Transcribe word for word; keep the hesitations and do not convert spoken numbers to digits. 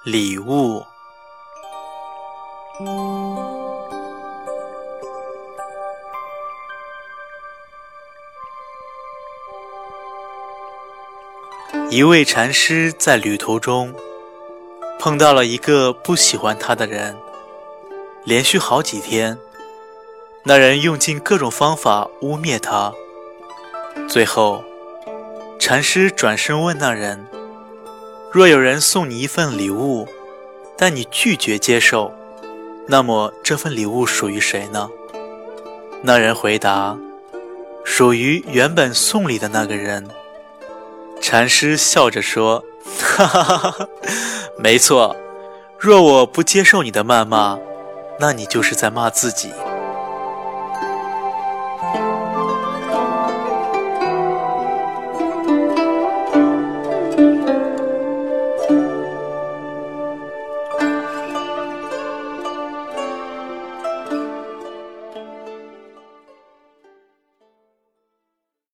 礼物。一位禅师在旅途中碰到了一个不喜欢他的人，连续好几天，那人用尽各种方法污蔑他。最后，禅师转身问那人，若有人送你一份礼物，但你拒绝接受，那么这份礼物属于谁呢？那人回答，属于原本送礼的那个人。禅师笑着说，哈哈哈哈，没错，若我不接受你的谩骂，那你就是在骂自己。